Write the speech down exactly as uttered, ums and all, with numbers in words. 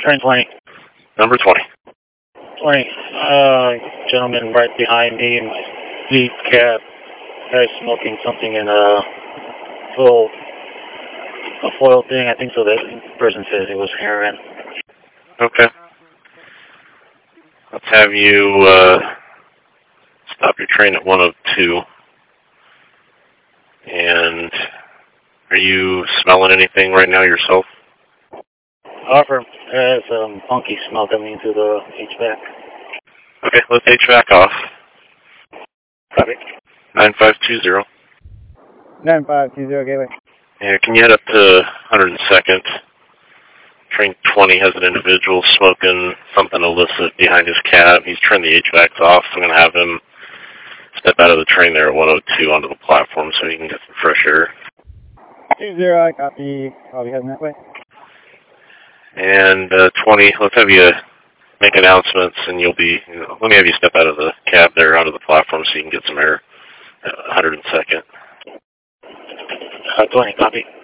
Train twenty. Number twenty. twenty. Uh, gentleman right behind me in my Jeep cab. Guy smoking something in a little a foil thing. I think so. The person says it was heroin. Okay. Let's have you uh, stop your train at one oh two. And are you smelling anything right now yourself? Offer. There's a um, funky smell coming into the H V A C. Okay, let's H V A C off. Copy. nine five two zero. nine five two zero, Gateway. Yeah, can you head up to one hundred second? Train twenty has an individual smoking something illicit behind his cab. He's turned the H V A C off. I'm going to have him step out of the train there at one oh two onto the platform so he can get some fresh air. two zero, I copy. I'll be heading that way. And uh, twenty, let's have you make announcements, and you'll be, you know, let me have you step out of the cab there onto the platform so you can get some air at one hundred second. Uh, twenty, copy.